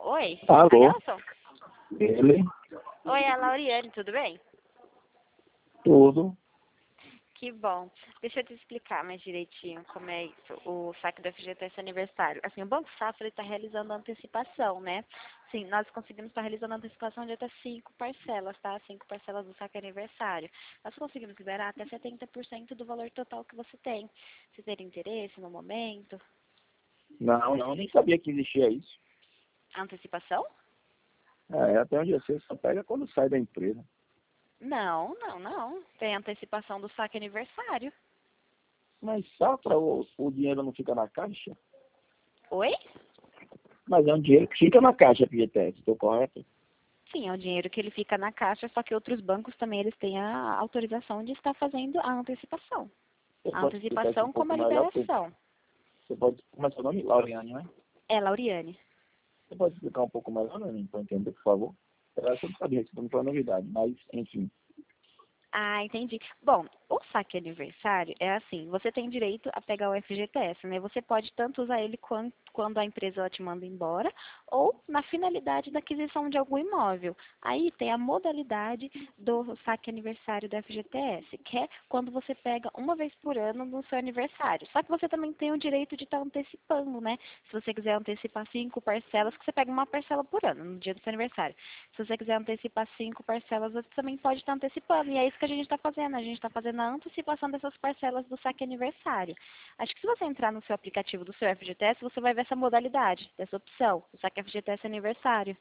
Oi, Alô, Adelson? ele, Oi, é a Lauriane, tudo bem? tudo. Que bom. Deixa eu te explicar mais direitinho como é isso, o saque do FGTS aniversário. Assim, o Banco Safra está realizando a antecipação, né? Sim, nós conseguimos estar realizando a antecipação de até 5 parcelas, tá? 5 parcelas do saque aniversário. Nós conseguimos liberar até 70% do valor total que você tem. Se ter interesse no momento. Não, nem sabia que existia isso. Antecipação? Até onde eu sei, só pega quando sai da empresa. Não. Tem antecipação do saque aniversário. Mas safra, o dinheiro não fica na caixa? Oi? Mas é um dinheiro que fica na caixa, FGTS, estou correto? Sim, é o dinheiro que ele fica na caixa, só que outros bancos também eles têm a autorização de estar fazendo a antecipação. Você A pode explicar isso um antecipação como pouco a melhor? liberação. Você pode, como é seu nome? Lauriane, né? É, Lauriane. Você pode explicar um pouco melhor, né, para entender, por favor? Eu não sabia, isso não foi uma novidade, mas, enfim. Ah, entendi. Bom, o saque aniversário é assim, você tem direito a pegar o FGTS, né? Você pode tanto usar ele quando a empresa ela te manda embora, ou na finalidade da aquisição de algum imóvel. Aí tem a modalidade do saque aniversário do FGTS, que é quando você pega uma vez por ano no seu aniversário. Só que você também tem o direito de estar antecipando, né? Se você quiser antecipar 5 parcelas, que você pega uma parcela por ano no dia do seu aniversário. Se você quiser antecipar 5 parcelas, você também pode estar antecipando. E é isso que a gente está fazendo. A gente está fazendo a antecipação dessas parcelas do saque aniversário. Acho que se você entrar no seu aplicativo do seu FGTS, você vai ver essa modalidade, dessa opção, o saque FGTS aniversário.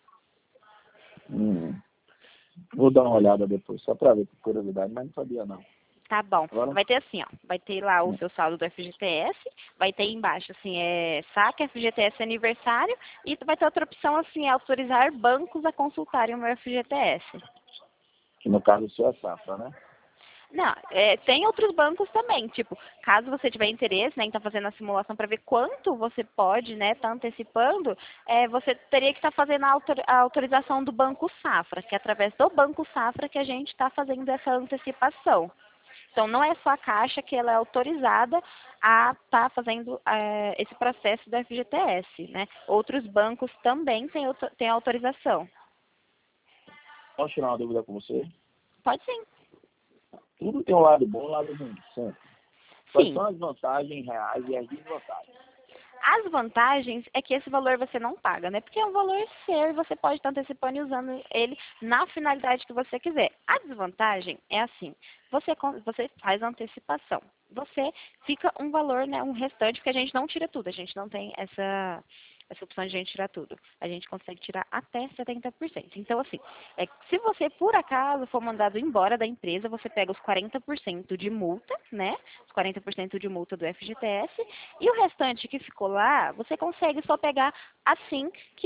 Hum, vou dar uma olhada depois, só para ver, por curiosidade, mas não sabia, não. Tá bom. Agora, Vai ter assim, ó. Vai ter lá o seu saldo do FGTS, vai ter embaixo, assim, saque FGTS aniversário, e vai ter outra opção, assim, autorizar bancos a consultarem o meu FGTS. que no caso o seu é safra, né? Não, tem outros bancos também, tipo, caso você tiver interesse, né, em estar fazendo a simulação para ver quanto você pode, né, estar antecipando, você teria que estar fazendo a autorização do Banco Safra, que é através do Banco Safra que a gente está fazendo essa antecipação. Então, não é só a Caixa que ela é autorizada a estar fazendo esse processo do FGTS, né? Outros bancos também têm autorização. Posso tirar uma dúvida com você? Pode sim. Tudo tem um lado bom e um lado ruim, sempre. Quais Sim. são as vantagens reais e as desvantagens? As vantagens é que esse valor você não paga, né? Porque é um valor seu e você pode estar antecipando e usando ele na finalidade que você quiser. A desvantagem é assim, você faz a antecipação. Você fica um valor, né, um restante, porque a gente não tira tudo, a gente não tem essa opção de a gente tirar tudo. A gente consegue tirar até 70%. Então, assim, se você, por acaso, for mandado embora da empresa, você pega os 40% de multa, né? Os 40% de multa do FGTS, e o restante que ficou lá, você consegue só pegar assim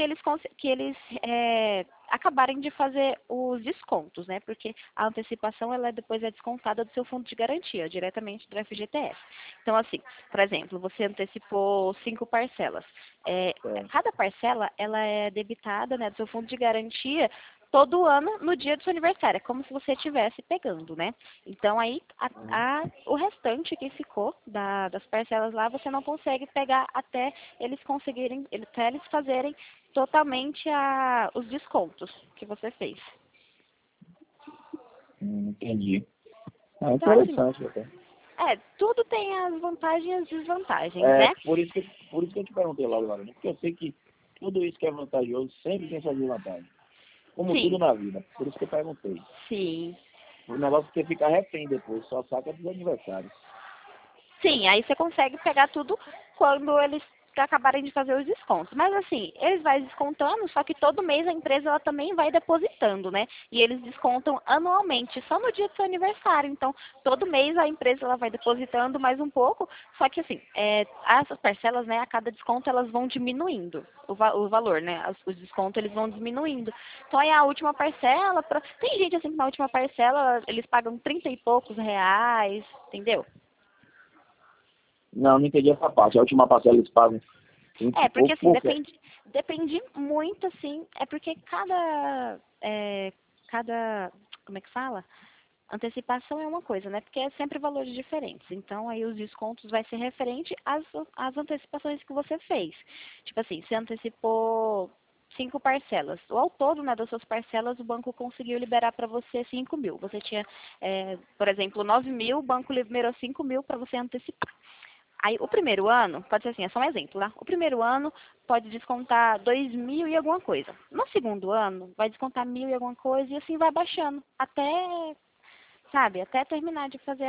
que eles acabarem de fazer os descontos, né? Porque a antecipação ela depois é descontada do seu fundo de garantia, diretamente do FGTS. Então, assim, por exemplo, você antecipou 5 parcelas. É. Cada parcela ela é debitada, né, do seu fundo de garantia todo ano no dia do seu aniversário. É como se você estivesse pegando, né? Então aí o restante que ficou das parcelas lá você não consegue pegar até eles conseguirem, até eles fazerem totalmente os descontos que você fez. Entendi. Então assim, Interessante até. tudo tem as vantagens e as desvantagens, né? Por isso que eu te perguntei logo, Lorena, porque eu sei que tudo isso que é vantajoso sempre tem suas desvantagens. Como tudo Sim, na vida. Por isso que eu perguntei. sim. O negócio que fica refém depois, só saca dos aniversários. Sim, aí você consegue pegar tudo quando eles acabarem de fazer os descontos. Mas assim, eles vão descontando, só que todo mês a empresa ela também vai depositando, né? E eles descontam anualmente, só no dia do seu aniversário. Então, todo mês a empresa ela vai depositando mais um pouco, só que assim, essas parcelas, né, a cada desconto elas vão diminuindo o valor, né? Os descontos eles vão diminuindo. Então aí a última parcela, tem gente assim que na última parcela eles pagam 30 e poucos reais, entendeu? Não entendi essa parte. A última parcela eles pagam 20 e Porque pouco, assim, por quê? depende muito, assim, porque cada, como é que fala? Antecipação é uma coisa, né? Porque é sempre valores diferentes. Então, aí os descontos vai ser referente às antecipações que você fez. Tipo assim, você antecipou 5 parcelas. Ou ao todo, né, das suas parcelas, o banco conseguiu liberar para você 5 mil. Você tinha, por exemplo, 9 mil, o banco liberou 5 mil para você antecipar. Aí, o primeiro ano, pode ser assim, é só um exemplo, tá? O primeiro ano pode descontar 2 mil e alguma coisa. No segundo ano, vai descontar 1.000 e alguma coisa e assim vai baixando. Até, sabe, até terminar de fazer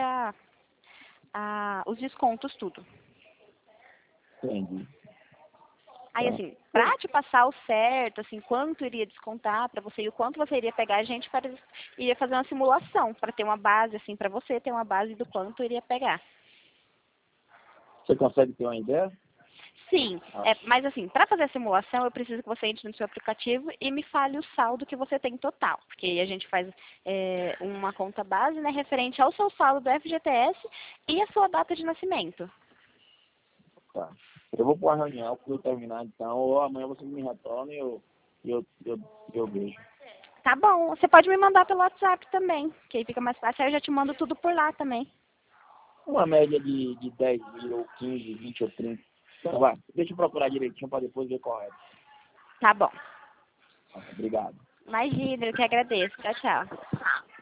os descontos, tudo. Entendi. Aí, Tá. assim, pra te passar o certo, assim, quanto iria descontar para você e o quanto você iria pegar, a gente iria fazer uma simulação para ter uma base, assim, para você ter uma base do quanto iria pegar. Você consegue ter uma ideia? Sim, mas assim, para fazer a simulação, eu preciso que você entre no seu aplicativo e me fale o saldo que você tem total. Porque aí a gente faz uma conta base, né, referente ao seu saldo do FGTS e a sua data de nascimento. Tá. Eu vou para uma reunião, quando eu terminar então, ou amanhã você me retorna e eu vejo. Tá bom, você pode me mandar pelo WhatsApp também, que aí fica mais fácil, aí eu já te mando tudo por lá também. Uma média de 10 mil, ou 15, 20 ou 30. Então vai, deixa eu procurar direitinho para depois ver correto. Tá bom. Obrigado. Imagina, eu que agradeço. Tchau, tchau.